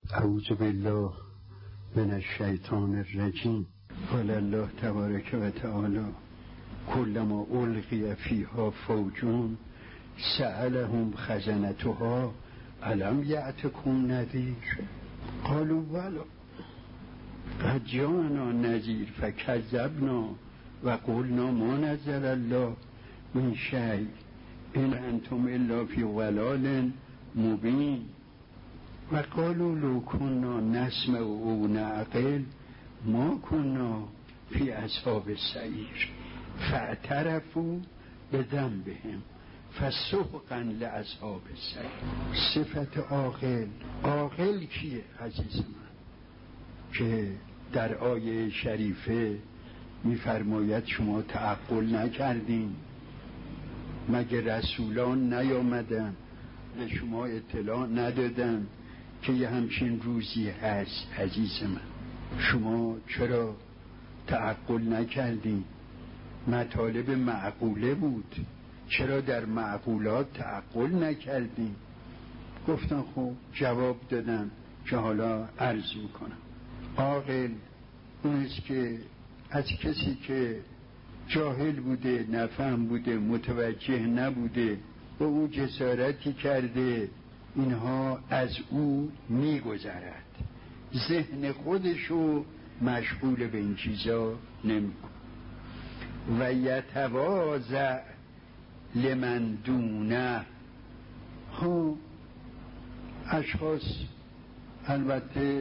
اعوذ بالله من الشیطان الرجیم. قال الله تبارک و تعالی کلما القی فیها فوج سألهم خزنتها الم یأتکم نذیر قالوا بلی قد جاءنا نذیر فکذبنا و قلنا ما نزل الله من شیء ان انتم الا فی ضلال مبین و قالوا لو كنا نسمع او نعقل ما كنا فی اصحاب السعیر فاعترفوا بذنبهم فسحقا لاصحاب السعیر. صفت عاقل کیه عزیز من؟ که در آیه شریفه می‌فرماید شما تعقل نکردین، مگه رسولان نیامدن به شما اطلاع ندادن که یه همچین روزی هست؟ عزیز من شما چرا تعقل نکردین؟ مطالب معقوله بود، چرا در معقولات تعقل نکردین؟ گفتن خب جواب دادن که حالا عرض میکنم. عاقل اونست که از کسی که جاهل بوده، نفهم بوده، متوجه نبوده، با او جسارتی کرده، اینها از او میگذرد، ذهن خودشو مشغول به این چیزا نمیکن. و یتواضع لمن دونه. خب اشخاص البته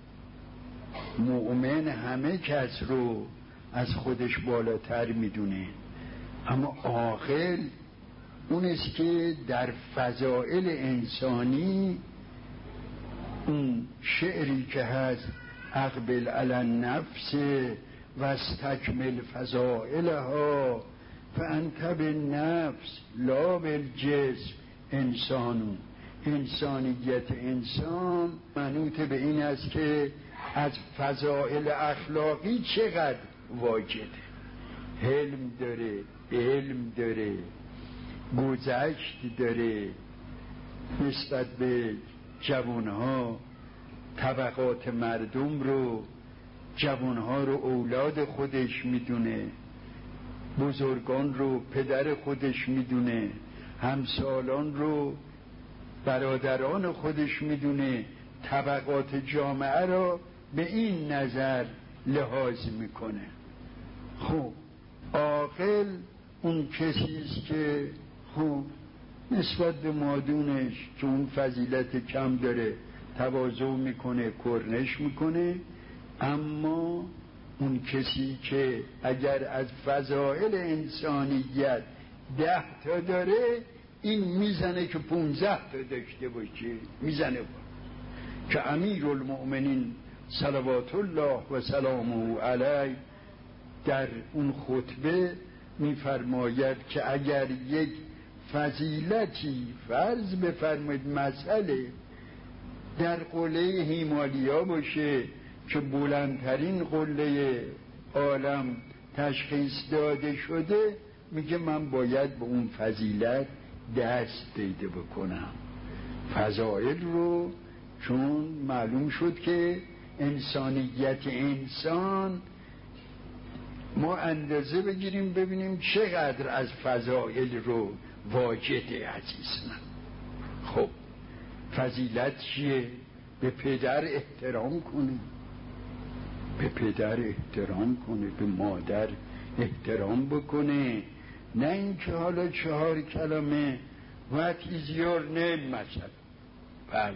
مؤمن همه کس رو از خودش بالاتر میدونه، اما عاقل اونست که در فضائل انسانی اون شعری که هست اقبل علی النفس و استکمل فضائلها فانت بالنفس لا بالجسم انسانون. انسانیت انسان منوط به این است که از فضائل اخلاقی چقدر واجده، حلم داره، علم داره، گذشت داره، نسبت به جوانها طبقات مردم رو، جوانها رو اولاد خودش میدونه، بزرگان رو پدر خودش میدونه، همسالان رو برادران خودش میدونه، طبقات جامعه رو به این نظر لحاظ میکنه. خب عاقل اون کسیست که خوب نسبت به مادونش که اون فضیلت کم داره تواضع میکنه، کرنش میکنه، اما اون کسی که اگر از فضائل انسانیت 10 تا داره، این میزنه که 15 تا داشته باشه، میزنه که امیر المؤمنین صلوات الله و سلامه علیه در اون خطبه میفرماید که اگر یک فضیلتی فرض بفرمایید مسئله در قله هیمالیا باشه که بلندترین قله عالم تشخیص داده شده، میگه من باید به اون فضیلت دست پیدا بکنم. فضائل رو چون معلوم شد که انسانیت انسان ما اندازه بگیریم ببینیم چقدر از فضائل رو واجده. عزیز من خب فضیلت چیه؟ به پدر احترام کنه، به پدر احترام کنه، به مادر احترام بکنه، نه اینکه حالا 4 کلمه what is your name مثلا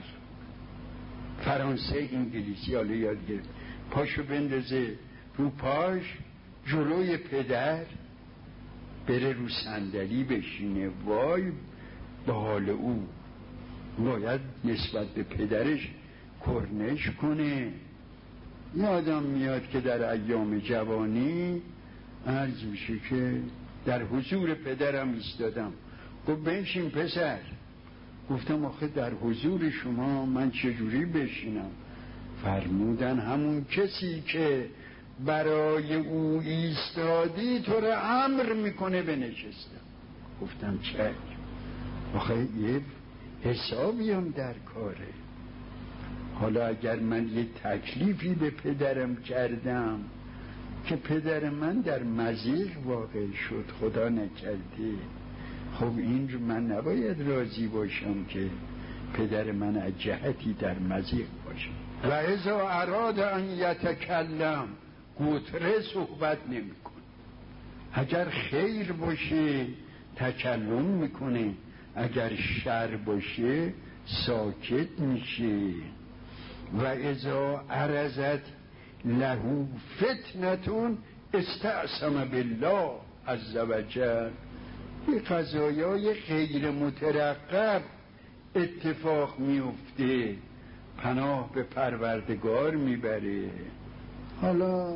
فرانسه انگلیسی حالا یاد گرفت، پاشو بندازه رو پاش جلوی پدر، بره رو صندلی بشینه، وای به حال او. باید نسبت به پدرش کرنش کنه. یادم میاد که در ایام جوانی عرض میشه که در حضور پدرم ایستادم، گفت بنشین پسر. گفتم آخه در حضور شما من چجوری بشینم؟ فرمودن همون کسی که برای او ایستادی تو را امر میکنه بنشستم. گفتم چه؟ آخه یه حسابی هم در کاره. حالا اگر من یه تکلیفی به پدرم کردم که پدر من در مضیق واقع شد، خدا نکرده، خب این رو من نباید راضی باشم که پدر من از جهتی در مضیق باشه. و اذا اراد ان یتکلم، گوتره صحبت نمیکنه. اگر خیر باشه تکلم میکنه، اگر شر باشه ساکت میشه. و اذا عرضت له فتنتون استعصم بالله عز وجل. یه قضایای غیر مترقب اتفاق میفته، پناه به پروردگار میبره. حالا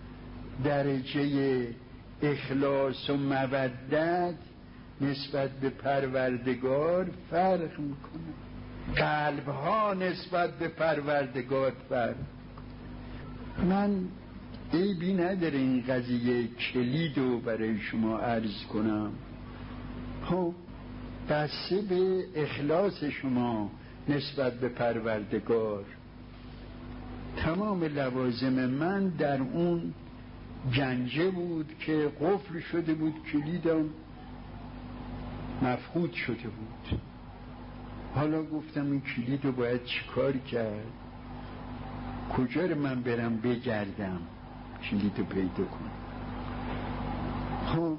درجه اخلاص و مودت نسبت به پروردگار فرق میکنه، قلبها نسبت به پروردگار فرق میکنه. من عیبی نداره این قضیه کلیدو برای شما عرض کنم. خب بسته به اخلاص شما نسبت به پروردگار. تمام لوازم من در اون گنجه بود که قفل شده بود، کلیدم مفقود شده بود. حالا گفتم این کلید رو باید چیکار کرد؟ کجا رو من برم بگردم کلید رو پیدا کنم؟ خب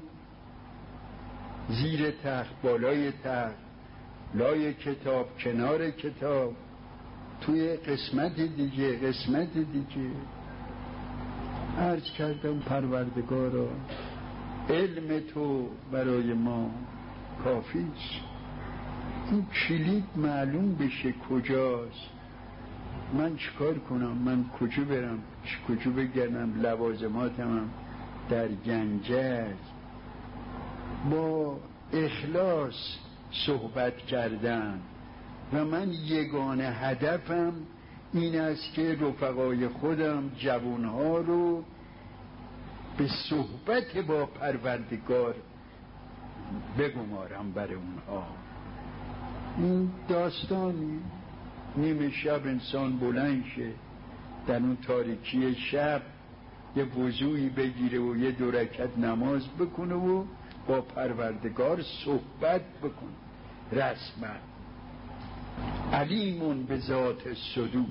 زیر تخت، بالای تخت، لای کتاب، کنار کتاب، توی قسمت دیگه عرض کردم پروردگارا علم تو برای ما کافیست، این کلید معلوم بشه کجاست، من چیکار کنم؟ من کجا برم؟ کجا بگردم؟ لوازماتم در گنجه است. با اخلاص صحبت کردن و من یگانه هدفم این است که رفقای خودم جوانها رو به صحبت با پروردگار بگمارم برای اونها. این داستانی نیمه شب انسان بلند شه، در اون تاریکی شب یه وضوعی بگیره و یه 2 رکعت نماز بکنه و با پروردگار صحبت بکنه رسما. علیمون به ذات الصدور،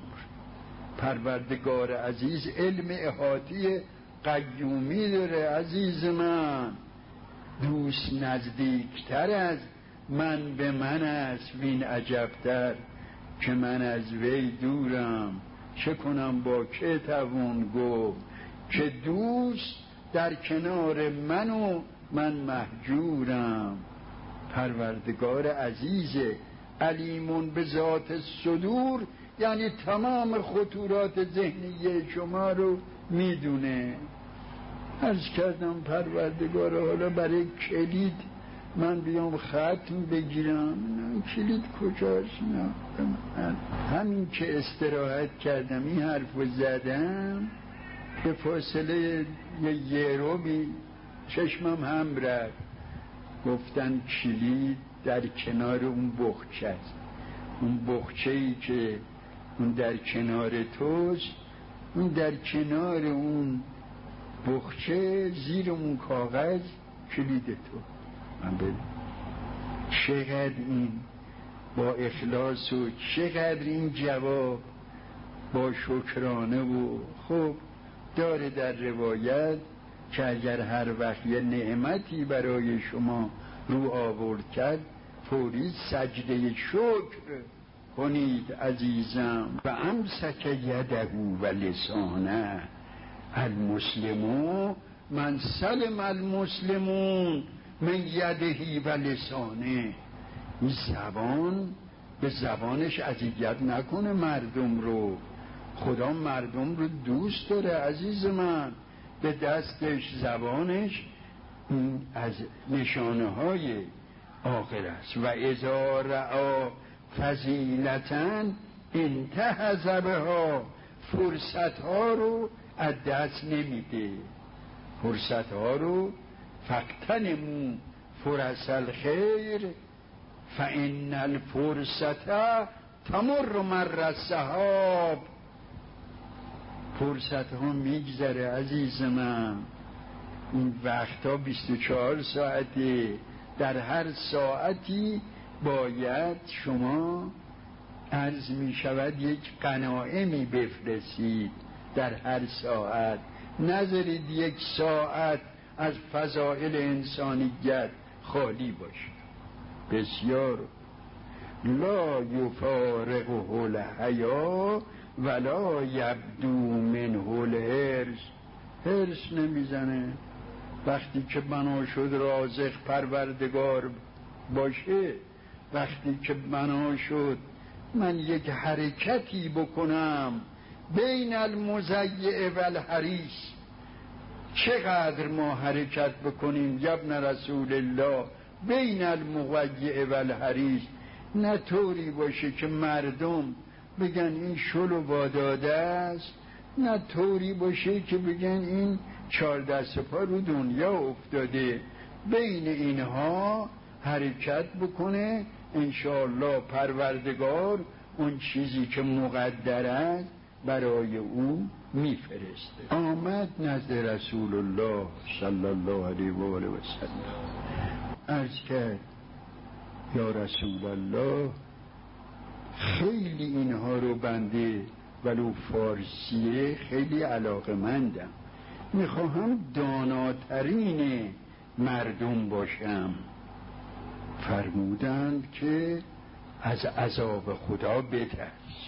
پروردگار عزیز علم احاطی قیومی داره. عزیز من، دوست نزدیکتر از من به من است، وین عجبتر که من از وی دورم. چه کنم با که توان گفت که دوست در کنار من و من مهجورم. پروردگار عزیزه علیمون به ذات الصدور، یعنی تمام خطورات ذهنی شما رو میدونه. عرض کردم پروردگار حالا برای کلید من بیام ختم بگیرم، کلید کجاست؟ نه همین که استراحت کردم این حرف رو زدم، به فاصله یه روبی چشمم هم رفت، گفتن کلید در کنار اون بخچه است. اون بخچه‌ای که اون در کنار توست، اون در کنار اون بخچه زیر اون کاغذ کلید تو. من ببین چقدر این با اخلاص و چقدر این جواب با شکرانه و خب داره در روایت که اگر هر وقت یه نعمتی برای شما رو آورد کرد فوری سجده شکر کنید عزیزم. و امسک یده و لسانه المسلمون من سلم المسلمون من یدهی و لسانه. این زبان به زبانش اذیت نکنه مردم رو. خدا مردم رو دوست داره عزیز من. به دستش زبانش از نشانه های آخر است. و اذا رعا فضیلتاً انتهز بها، فرصت ها رو از دست نمیده. فرصت ها رو فاغتنموا فرص الخیر فان الفرصة تمر مر السحاب. فرصت ها میگذره عزیز من، این وقتا 24 ساعته، در هر ساعتی باید شما عرض می شود یک غنایمی بفرستید در هر ساعت. نذارید یک ساعت از فضائل انسانیت خالی باشه. بسیار لا یفارقه الحیا ولا یبدو منه الحرص. حرص نمیزنه وقتی که بنا شد رازق پروردگار باشه، وقتی که بنا شد من یک حرکتی بکنم بین المضیع و الحریص. چقدر ما حرکت بکنیم ابن رسول الله بین المضیع و الحریص، نه طوری باشه که مردم بگن این شلو واداده است، نه طوری باشه که بگن این 4 دست پا رو دنیا افتاده. بین اینها حرکت بکنه، انشاءالله پروردگار اون چیزی که مقدر است برای او میفرسته. آمد نزد رسول الله صلی الله علیه و آله و سلم، عرض کرد یا رسول الله خیلی اینها رو بنده ولو فارسیه خیلی علاقمندم، میخواهم داناترین مردم باشم. فرمودند که از عذاب خدا بترس،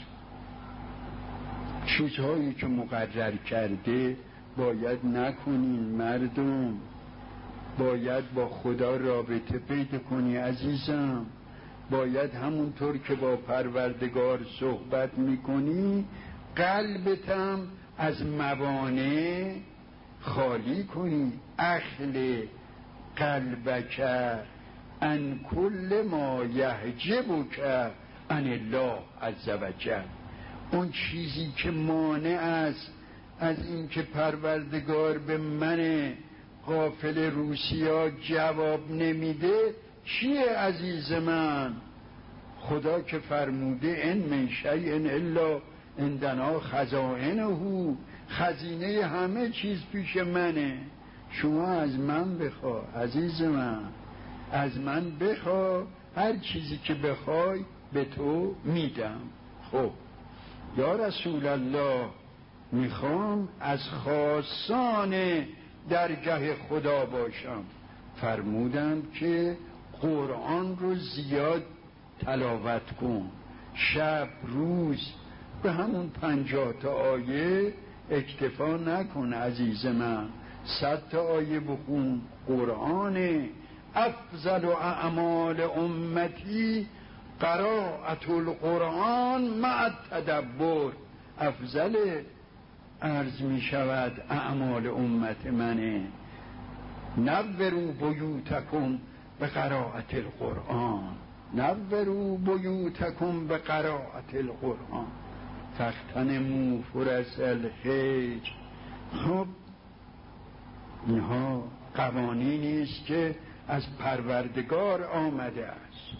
چیزهایی که مقرر کرده باید نکنین مردم، باید با خدا رابطه پیدا کنی عزیزم، باید همونطور که با پروردگار صحبت میکنی قلبتم از موانع خالی کنی. اخل قلبک ان کل ما یحجبک عن الله عز وجل. اون چیزی که مانع است از این که پروردگار به من غافل روسیا جواب نمیده چیه عزیز من؟ خدا که فرموده ان من شیء الا عندنا خزائنه، خزینه همه چیز پیش منه. شما از من بخوا عزیز من، از من بخوا، هر چیزی که بخوای به تو میدم. خب یا رسول الله میخوام از خاصان درگاه خدا باشم. فرمودند که قرآن رو زیاد تلاوت کن، شب روز به همون 50 تا آیه اکتفا نکن عزیز من، 100 تا آیه بخون. قرآن افضل اعمال امتی قراءة القرآن مع التدبر. افضل عرض می شود اعمال امت منه. نوروا بیوتکم بقراءة القرآن، نوروا بیوتکم بقراءة القرآن فاغتنموا فرص الخیج. خب اینها قوانینی است که از پروردگار آمده است،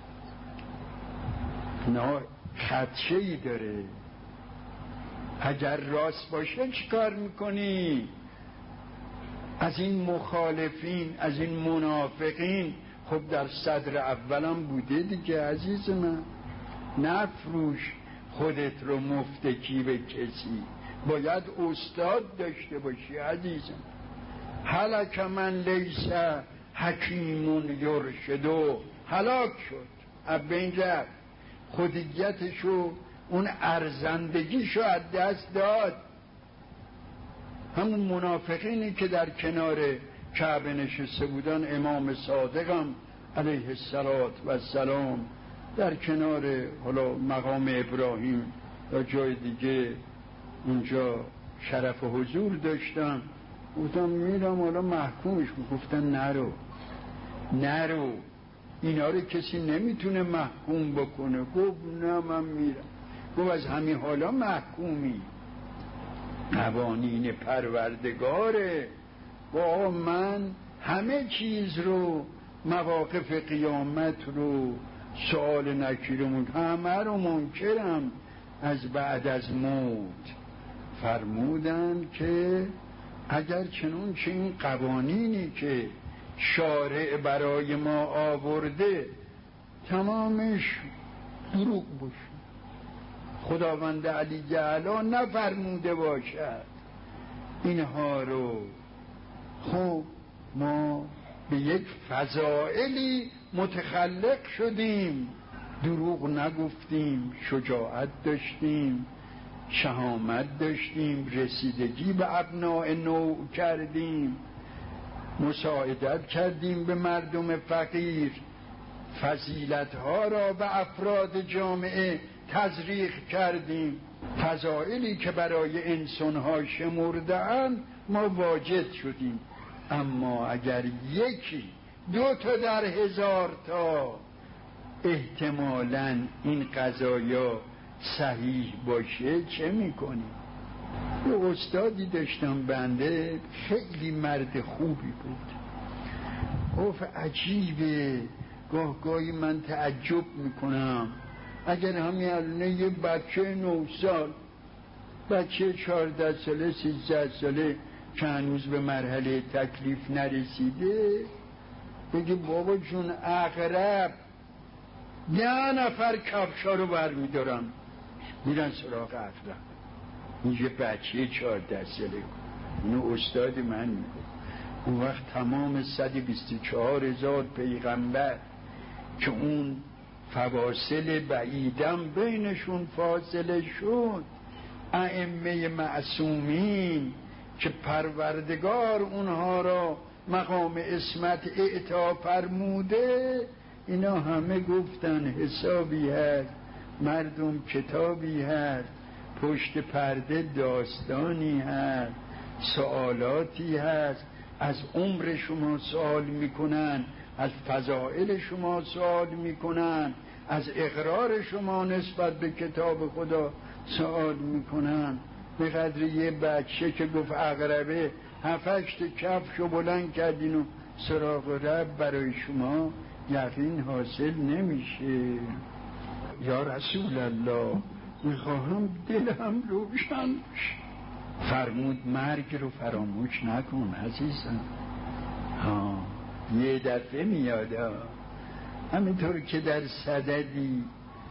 نه خدشه‌ای داره. اگر راست باشه چیکار میکنی؟ از این مخالفین، از این منافقین خب در صدر اولم بوده دیگه عزیز من. نفروش خودت رو مفتکی به کسی، باید استاد داشته باشی عزیزم. هلک من لیس حکیمون یرشدو، هلاک شد، از بین رفت، خودیتشو اون ارزندگیشو از دست داد. همون منافقینی که در کنار کعبه نشسته بودن، امام صادقم علیه السلام در کنار حالا مقام ابراهیم یا جای دیگه اونجا شرف حضور داشتن، گفتم میرم حالا محکومش. گفتن نرو اینا رو کسی نمیتونه محکوم بکنه. گفت نه من میرم. گفت از همین حالا محکومی، قوانین پروردگاره. با من همه چیز رو، مواقف قیامت رو، سؤال نکیرمون همه رو منکرم از بعد از موت. فرمودن که اگر چنون چه این قوانینی که شارع برای ما آورده تمامش دروغ باشه، خداوند علی جلاله نفرموده باشد اینها رو، خب ما به یک فضائلی متخلق شدیم، دروغ نگفتیم، شجاعت داشتیم، شهامت داشتیم، رسیدگی به ابناء نوع کردیم، مساعدت کردیم به مردم فقیر، فضیلت‌ها را به افراد جامعه تزریق کردیم. فضائلی که برای انسان‌ها شمرده‌اند ما واجد شدیم. اما اگر یکی دو تا در هزار تا احتمالاً این قضایا صحیح باشه چه میکنیم؟ یه استادی داشتم بنده، خیلی مرد خوبی بود، گفت عجیبه گاهی من تعجب میکنم اگر همین الان یه بچه 9 سال، بچه 14 ساله 13 ساله که هنوز به مرحله تکلیف نرسیده بگه بابا جون عقرب 10 نفر کفشا رو برمیدارن میرن سراغ عقرب، اینجا بچه 14 ساله. اینو استاد من میگه. اون وقت تمام 124,000 پیغمبر که اون فواصل بعیدم بینشون فاصله شد، ائمه معصومین که پروردگار اونها را مقام عصمت اعطا فرموده، اینا همه گفتن حسابی هست، مردم کتابی هست، پشت پرده داستانی هست، سوالاتی هست، از عمر شما سوال میکنن، از فضائل شما سوال میکنن، از اقرار شما نسبت به کتاب خدا سوال میکنن. به قدر یه بچه که گفت عقربه 7-8 کفشو بلند کردین و سراغ رب، برای شما یقین حاصل نمیشه. یا رسول الله میخواهم دلم روشن بشه. فرمود مرگ رو فراموش نکن عزیزم. یه دفعه میاد، همینطور که در صددی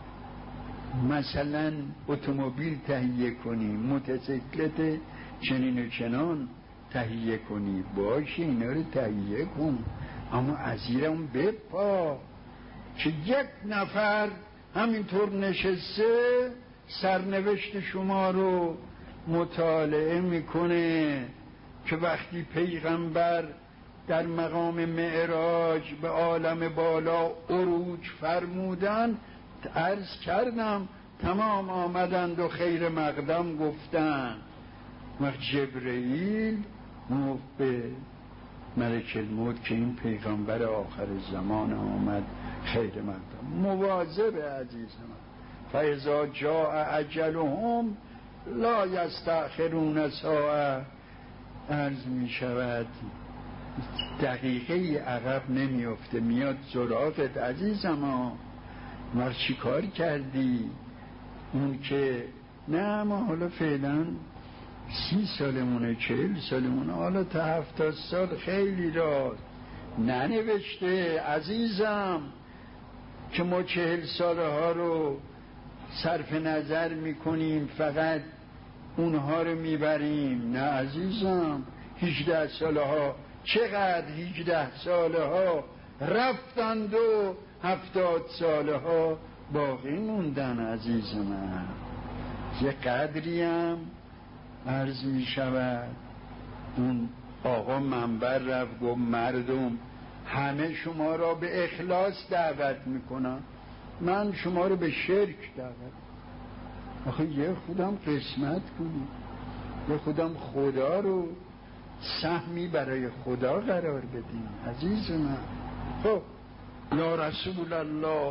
مثلا اتومبیل تهیه کنی، موتورسیکلت چنین و چنان تهیه کنی، باشه اینا رو تهیه کن، اما از زیرم بپا که یک نفر همینطور نشسته سرنوشت شما رو مطالعه میکنه که وقتی پیغمبر در مقام معراج به عالم بالا عروج فرمودن، عرض کردم تمام آمدند و خیر مقدم گفتن. وقت جبرئیل گفت به ملک الموت که این پیغمبر آخر زمان آمد، خیر مقدم، مواظب عزیزم، فاذا جاء اجلهم لا یستأخرون ساعه. عرض می شود دقیقه عقب نمیفته، میاد سراغت عزیزم. ما چی کار کردی؟ اون که نه ما حالا فعلا 30 سالمونه 40 سالمونه، حالا تا 70 سال خیلی راست ننوشته عزیزم که ما 40 ساله ها رو صرف نظر میکنیم، فقط اونها رو میبریم. نه عزیزم، 18 ساله ها چقدر 18 ساله ها رفتند و 70 ساله ها باقی موندن عزیز من. یه قدری هم عرض می شود اون آقا منبر رفت گفت مردم همه شما را به اخلاص دعوت میکنم، من شما رو به شرک دعوت. آخه یه خودم قسمت کنیم، یه خودم خدا رو سهمی برای خدا قرار بدیم عزیز من. خب یا رسول الله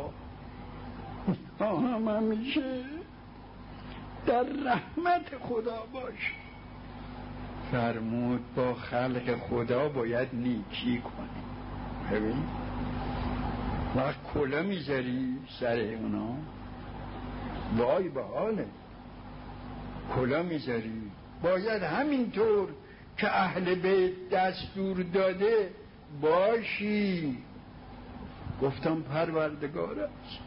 هم همیشه در رحمت خدا باش. فرمود با خلق خدا باید نیکی کنیم. ببین وقت کلا میذاری سر اونا، وای به حاله، کلا میذاری. باید همینطور که اهل بیت دستور داده باشی. گفتم پروردگار است،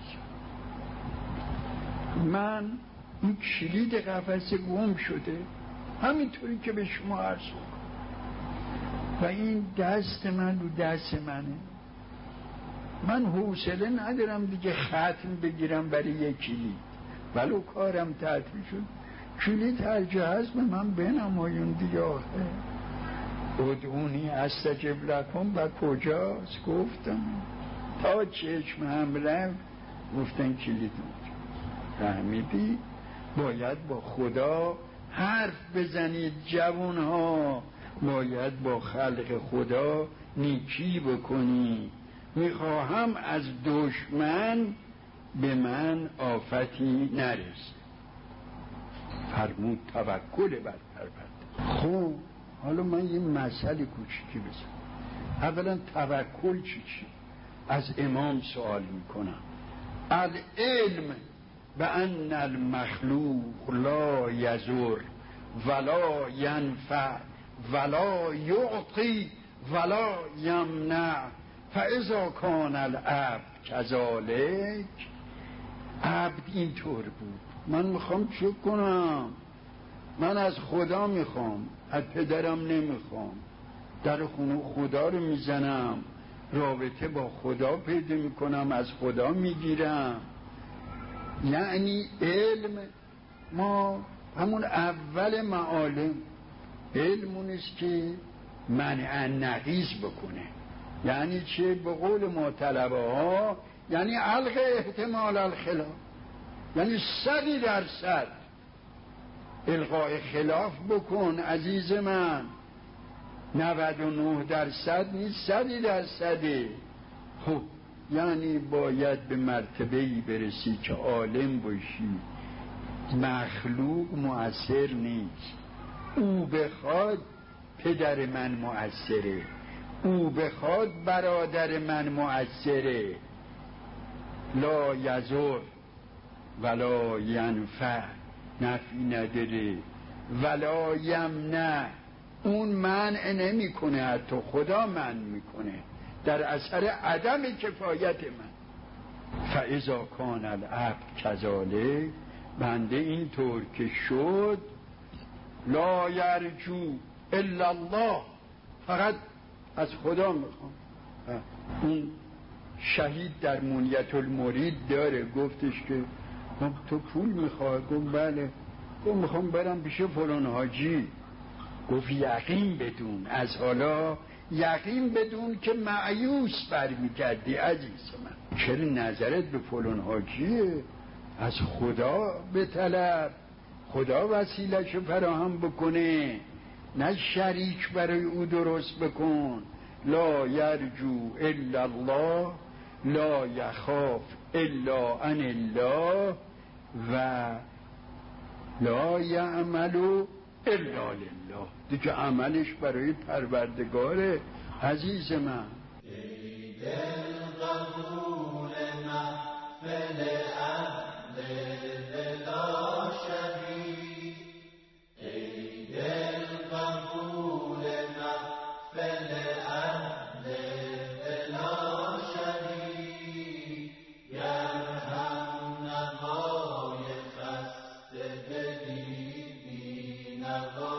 من این کلید قفسه گم شده، همینطوری که به شما عرض کنم، و این دست من رو دست منه. من حوصله ندارم دیگه ختم بگیرم برای یک کلید، ولو کارم تعطیل شد. کلید هر جا هست به من بنمایون دیگه. آخه ادعونی استجب لکم و کجاست؟ گفتم تا چشم هم رفت، گفتن کلید اونجا. فهمیدی؟ باید با خدا حرف بزنید جوان ها، باید با خلق خدا نیکی بکنی. میخواهم از دشمن به من آفتی نرسه. فرمود توکل بر پروردگار. خب حالا من یه مسئله کوچیکی بزنم. اولا توکل چی؟ از امام سوال میکنم. العلم بأن المخلوق لا یضر ولا ینفع ولا یعطی ولا یمنع فاذا کان العبد کذالک. عبد اینطور بود. من میخوام چه کنم؟ من از خدا میخوام، از پدرم نمیخوام. در خونه خدا رو میزنم، رابطه با خدا پیدا میکنم، از خدا میگیرم. یعنی علم ما همون اول معالم علم اونست که منع نقیض بکنه. یعنی چه؟ به قول ما طلبه ها، یعنی علق احتمال الخلاف، یعنی 100% الغای خلاف بکن عزیز من. 99% نیست، 100%. خب یعنی باید به مرتبه‌ای برسی که عالم باشی مخلوق مؤثر نیست. او بخواد پدر من مؤثره، او بخواد برادر من مؤثره. لا یضر ولا ینفع، نفعی نداره، ولا یمنع، اون منع نمی کنه، حتی خدا منع میکنه در اثر عدم کفایت من. فاذا کان العبد کذالک، بنده اینطور که شد، لا یرجو الا الله، فقط از خدا میخوام. اون شهید در منیت المرید داره، گفتش که تو پول میخوای؟ گفت بله. گفت میخوام برم پیش فلان حاجی. گفت یقین بدون، از حالا یقین بدون که مایوس برمیگردی عزیز من. چرا نظرت به فلان حاجیه؟ از خدا بطلب، خدا وسیله‌اش فراهم بکنه، نه شریک برای او درست بکن. لا یرجو الا الله، لا یخاف الا عن الله، و لا یعمل الا لله. دیگه عملش برای پروردگاره عزیز من. ای دل قبول محفل اهل بلا شبیه، ای دل قبول محفل اهل بلا شبیه، گرهم نوای خسته دلی بی نوا